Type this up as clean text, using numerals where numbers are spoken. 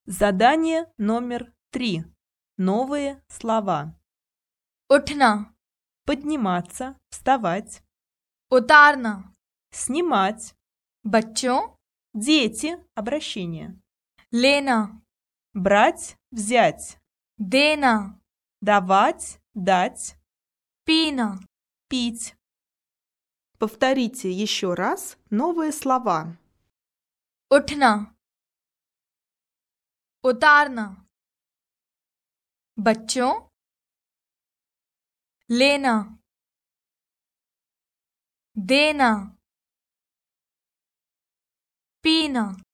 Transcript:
Задание номер 3. Новые слова. उठना, Подниматься, вставать, उतारना, снимать, बच्चों, дети, обращение, लेना, брать, взять, देना, давать, дать, पीना, пить. Повторите еще раз новые слова. उठना, उतारना, बच्चों, लेना, देना, पीना।